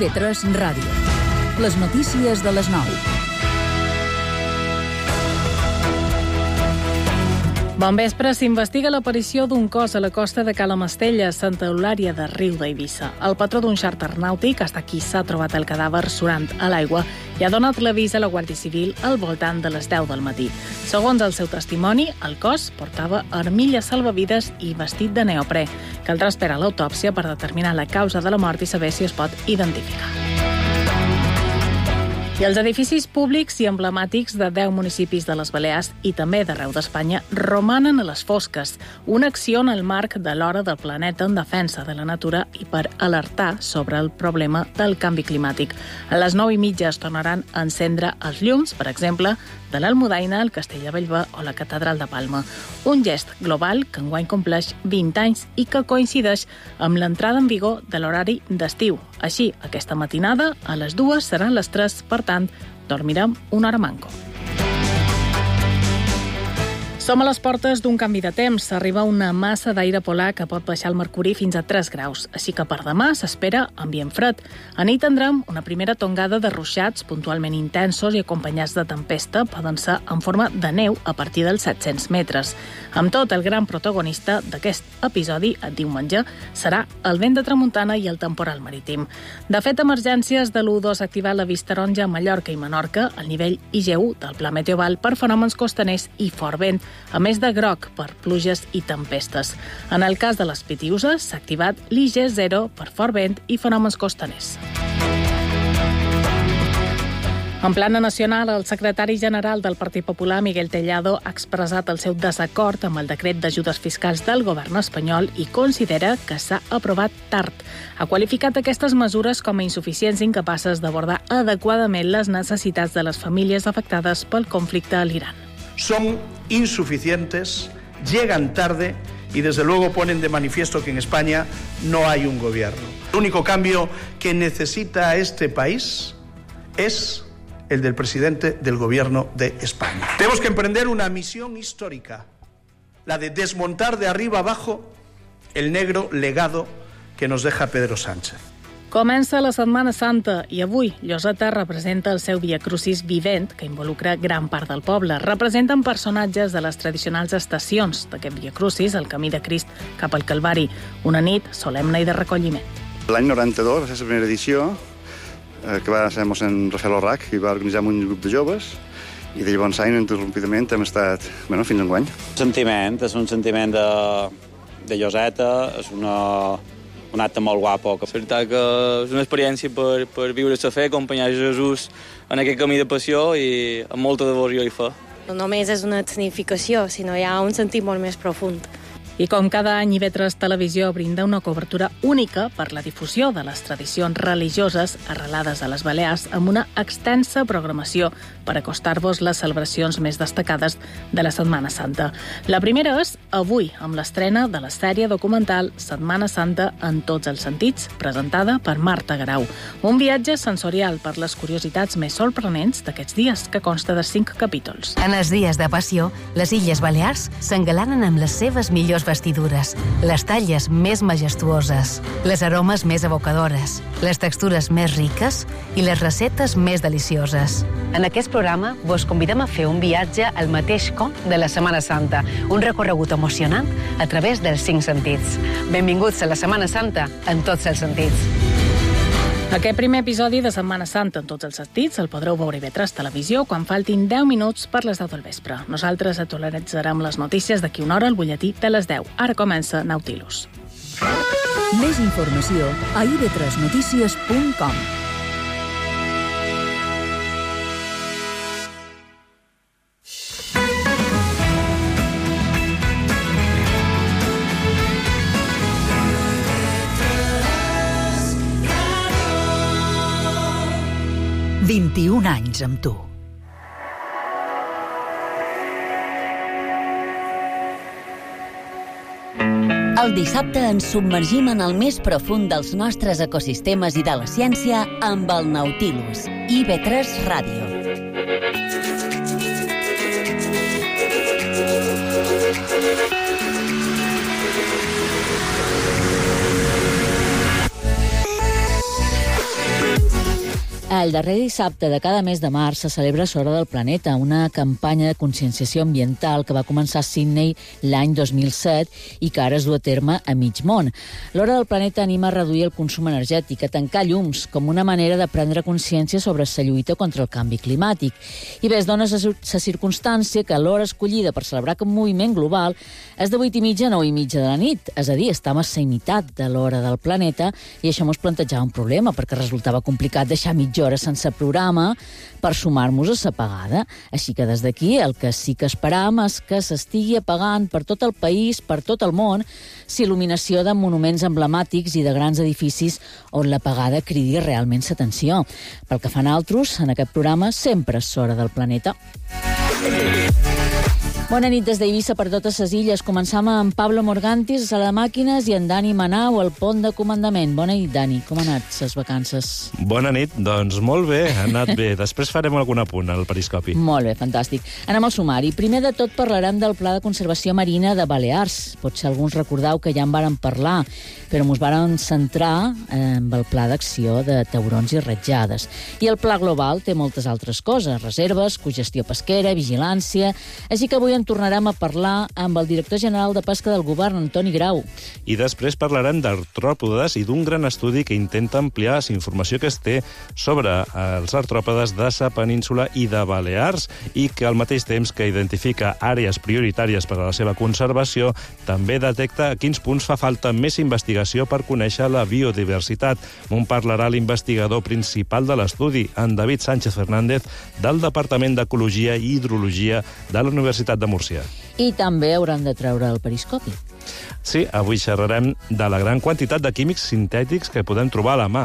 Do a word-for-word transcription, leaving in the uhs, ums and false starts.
be tres Ràdio. Les notícies de les nou. Bon vespre. S'investiga l'aparició d'un cos a la costa de Cala Mastella, Santa Eulària de Riu d'Eivissa. El patró d'un xàrter nàutic, hasta aquí s'ha trobat el cadàver surant a l'aigua i ha donat l'avís a la Guàrdia Civil al voltant de les deu del matí. Segons el seu testimoni, el cos portava armilles salvavides i vestit de neoprè. Caldrà esperar l'autòpsia per determinar la causa de la mort i saber si es pot identificar. I els edificis públics i emblemàtics de deu municipis de les Balears i també d'arreu d'Espanya romanen a les fosques, una acció en el marc de l'Hora del Planeta en defensa de la natura i per alertar sobre el problema del canvi climàtic. A les nou i mitja es tornaran a encendre els llums, per exemple, de l'Almudaina, el Castell de Bellver o la Catedral de Palma. Un gest global que enguany compleix vint anys i que coincideix amb l'entrada en vigor de l'horari d'estiu. Així, aquesta matinada, a les dues seran les tres, per tant, dormirem una hora manco. Som a les portes d'un canvi de temps. Arriba una massa d'aire polar que pot baixar el mercuri fins a tres graus, així que per demà s'espera ambient fred. A nit tindrem una primera tongada de ruixats puntualment intensos i acompanyats de tempesta, poden ser en forma de neu a partir dels set-cents metres. Amb tot, el gran protagonista d'aquest episodi, el diumenge, serà el vent de tramuntana i el temporal marítim. De fet, Emergències de l'u dos ha activat la vista taronja a Mallorca i Menorca, al nivell I G U del Pla Meteoval, per fenòmens costaners i fort vent, a més de groc per pluges i tempestes. En el cas de les Pitiüses, s'ha activat l'I G zero per fort vent i fenòmens costaners. En plana nacional, el secretari general del Partit Popular, Miguel Tellado, ha expressat el seu desacord amb el decret d'ajudes fiscals del govern espanyol i considera que s'ha aprovat tard. Ha qualificat aquestes mesures com a insuficients i incapaces d'abordar adequadament les necessitats de les famílies afectades pel conflicte a l'Iran. Son insuficientes, llegan tarde y desde luego ponen de manifiesto que en España no hay un gobierno. El único cambio que necesita este país es el del presidente del gobierno de España. Tenemos que emprender una misión histórica, la de desmontar de arriba abajo el negro legado que nos deja Pedro Sánchez. Comença la Setmana Santa i avui Lloseta representa el seu Via Crucis vivent, que involucra gran part del poble. Representen personatges de les tradicionals estacions d'aquest Via Crucis, el camí de Crist cap al Calvari, una nit solemne i de recolliment. L'any noranta-dos va ser la primera edició eh, que va ser mossèn Rafael Orrac, i va organitzar un grup de joves, i de llavors any, interrompidament, hem estat bueno, fins enguany. Sentiment, és un sentiment de, de Lloseta, és una... un acte molt guapo. És veritat que és una experiència per, per viure la fe, acompanyar Jesús en aquest camí de passió i amb molta devoció i fe. No només és una escenificació, sinó hi ha un sentit molt més profund. I com cada any, I V tres Televisió brinda una cobertura única per la difusió de les tradicions religioses arrelades a les Balears amb una extensa programació per acostar-vos les celebracions més destacades de la Setmana Santa. La primera és avui, amb l'estrena de la sèrie documental Setmana Santa en tots els sentits, presentada per Marta Garau. Un viatge sensorial per les curiositats més sorprenents d'aquests dies, que consta de cinc capítols. En els dies de passió, les Illes Balears s'engalanen amb les seves millors vestidures, les talles més majestuoses, les aromes més evocadores, les textures més riques i les receptes més delicioses. En aquest programa vos convidem a fer un viatge al mateix com de la Setmana Santa, un recorregut emocionant a través dels cinc sentits. Benvinguts a la Setmana Santa en tots els sentits. Aquest primer episodi de Setmana Santa en tots els sentits el podreu veure a I V tres Televisió quan faltin deu minuts per les deu del vespre. Nosaltres actualitzarem les notícies d'aquí una hora al butlletí de les deu. Ara comença Nautilus. Més informació a i ve tres notícies punt com. vint-i-un anys amb tu. El dissabte ens submergim en el més profund dels nostres ecosistemes i de la ciència amb el Nautilus. I ve tres Ràdio. El darrer dissabte de cada mes de març se celebra L'Hora del Planeta, una campanya de conscienciació ambiental que va començar a Sydney l'any dos mil set i que ara es du a terme a mig món. L'Hora del Planeta anima a reduir el consum energètic, a tancar llums, com una manera de prendre consciència sobre la lluita contra el canvi climàtic. I bé, es dona la circumstància que l'hora escollida per celebrar aquest moviment global és de vuit i mitja a nou i mitja de la nit, és a dir, estem a la meitat de l'Hora del Planeta i això mos plantejava un problema perquè resultava complicat deixar mitja hora sense programa per sumar-nos a la pagada. Així que des d'aquí el que sí que esperam és que s'estigui apagant per tot el país, per tot el món, il·luminació de monuments emblemàtics i de grans edificis on la pagada cridi realment l'atenció. Pel que fan altres, en aquest programa sempre és L'Hora del Planeta. Bona nit des d'Eivissa per totes les illes. Començam amb Pablo Morgantis, a sala de màquines, i en Dani Manau, al pont de comandament. Bona nit, Dani. Com han anat les vacances? Bona nit. Doncs molt bé, ha anat bé. Després farem algun apunt al periscopi. Molt bé, fantàstic. Anem al sumari. Primer de tot parlarem del Pla de Conservació Marina de Balears. Potser alguns recordeu que ja en vàrem parlar, però ens vàrem centrar en el Pla d'Acció de taurons i ratjades. I el Pla Global té moltes altres coses, reserves, cogestió pesquera, vigilància... Així que avui en tornarem a parlar amb el director general de Pesca del Govern, Antoni Grau. I després parlarem d'artròpodes i d'un gran estudi que intenta ampliar la informació que es té sobre els artròpodes de la península i de Balears i que al mateix temps que identifica àrees prioritàries per a la seva conservació, també detecta a quins punts fa falta més investigació per conèixer la biodiversitat. On parlarà l'investigador principal de l'estudi, en David Sánchez Fernández, del Departament d'Ecologia i Hidrologia de la Universitat de Múrcia. I també hauran de treure el periscopi. Sí, avui xerrarem de la gran quantitat de químics sintètics que podem trobar a la mà.